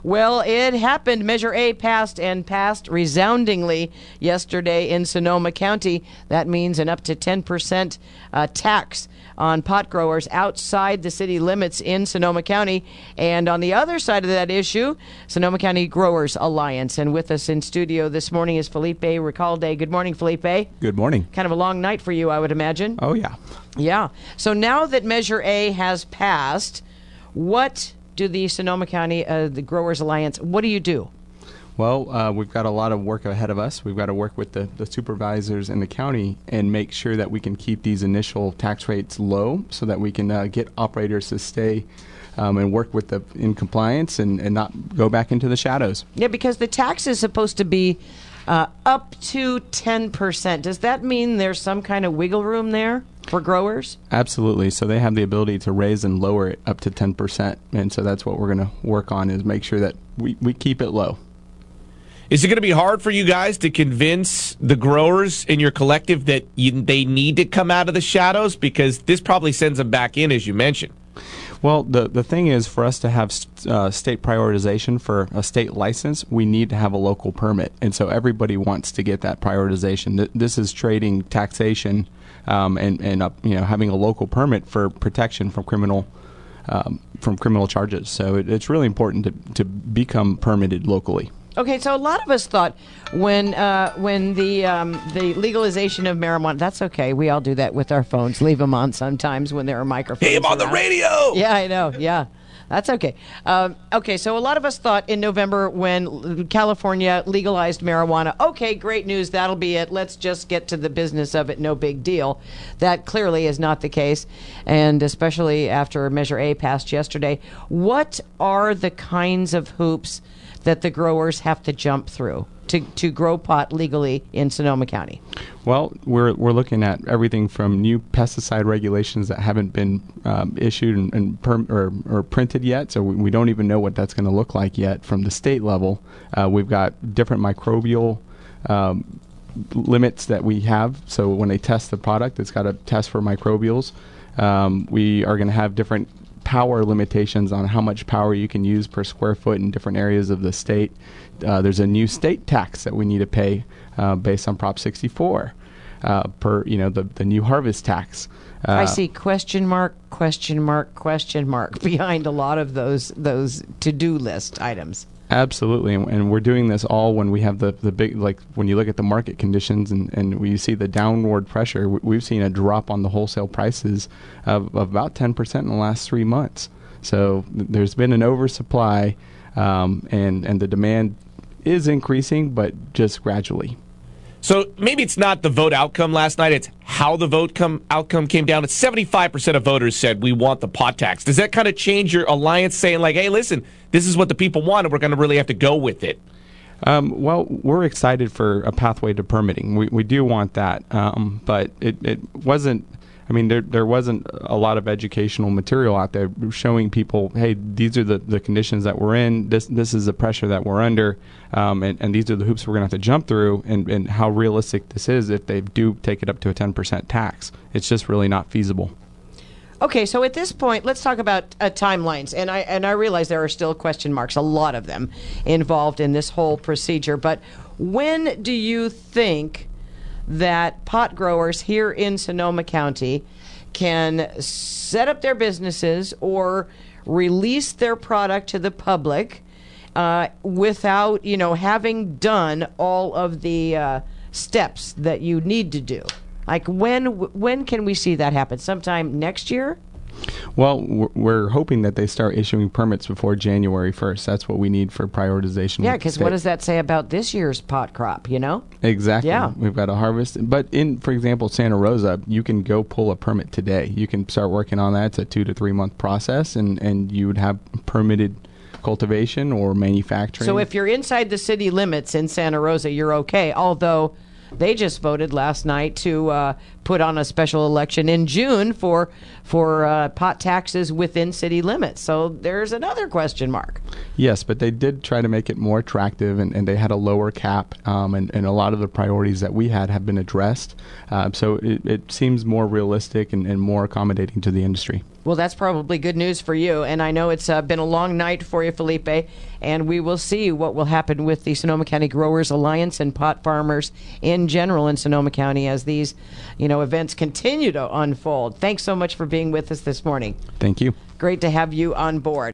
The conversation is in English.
Well, it happened. Measure A passed and passed resoundingly yesterday in Sonoma County. That means an up to 10% tax on pot growers outside the city limits in Sonoma County. And on the other side of that issue, Sonoma County Growers Alliance. And with us in studio this morning is Felipe Recalde. Good morning, Felipe. Good morning. Kind of a long night for you, I would imagine. Oh, yeah. Yeah. So now that Measure A has passed, what do the Sonoma County, the Growers Alliance, what do you do? Well, we've got a lot of work ahead of us. We've got to work with the supervisors in the county and make sure that we can keep these initial tax rates low so that we can get operators to stay and work with in compliance and not go back into the shadows. Yeah, because the tax is supposed to be up to 10%. Does that mean there's some kind of wiggle room there for growers? Absolutely. So they have the ability to raise and lower it up to 10%. And so that's what we're going to work on, is make sure that we keep it low. Is it going to be hard for you guys to convince the growers in your collective that they need to come out of the shadows? Because this probably sends them back in, as you mentioned. Well, the thing is, for us to have state prioritization for a state license, we need to have a local permit. And so everybody wants to get that prioritization. This is trading taxation and having a local permit for protection from criminal charges. So it's really important to become permitted locally. Okay, so a lot of us thought when the legalization of marijuana, that's okay. We all do that with our phones. Leave them on sometimes when there are microphones. Hey, I'm on the radio! Yeah, I know. Yeah, that's okay. Okay, so a lot of us thought in November when California legalized marijuana, okay, great news, that'll be it. Let's just get to the business of it, no big deal. That clearly is not the case, and especially after Measure A passed yesterday. What are the kinds of hoops that the growers have to jump through to grow pot legally in Sonoma County? Well, we're looking at everything from new pesticide regulations that haven't been issued or printed yet, so we don't even know what that's going to look like yet from the state level. We've got different microbial limits that we have, so when they test the product, it's got to test for microbials. We are going to have different power limitations on how much power you can use per square foot in different areas of the state. There's a new state tax that we need to pay based on Prop 64 per the new harvest tax. I see question mark behind a lot of those to-do list items. Absolutely, and we're doing this all when we have the big, like when you look at the market conditions and when you see the downward pressure, we've seen a drop on the wholesale prices of about 10% in the last 3 months. So there's been an oversupply, and the demand is increasing, but just gradually. So maybe it's not the vote outcome last night, it's how the vote outcome came down. It's 75% of voters said we want the pot tax. Does that kind of change your alliance saying like, hey, listen, this is what the people want and we're going to really have to go with it? Well, we're excited for a pathway to permitting. We do want that, but it wasn't. I mean, there wasn't a lot of educational material out there showing people, hey, these are the conditions that we're in. This is the pressure that we're under, and these are the hoops we're going to have to jump through, and how realistic this is if they do take it up to a 10% tax. It's just really not feasible. Okay, so at this point, let's talk about timelines. And I realize there are still question marks, a lot of them, involved in this whole procedure. But when do you think that pot growers here in Sonoma County can set up their businesses or release their product to the public without, having done all of the steps that you need to do? Like, when can we see that happen? Sometime next year? Well, we're hoping that they start issuing permits before January 1st. That's what we need for prioritization. Yeah, because what does that say about this year's pot crop, Exactly. Yeah. We've got a harvest. But for example, Santa Rosa, you can go pull a permit today. You can start working on that. It's a 2 to 3 month process, and you would have permitted cultivation or manufacturing. So if you're inside the city limits in Santa Rosa, you're okay, although they just voted last night to put on a special election in June for pot taxes within city limits. So there's another question mark. Yes, but they did try to make it more attractive, and they had a lower cap, and a lot of the priorities that we had have been addressed. So it seems more realistic and more accommodating to the industry. Well, that's probably good news for you. And I know it's been a long night for you, Felipe. And we will see what will happen with the Sonoma County Growers Alliance and pot farmers in general in Sonoma County as these, events continue to unfold. Thanks so much for being with us this morning. Thank you. Great to have you on board.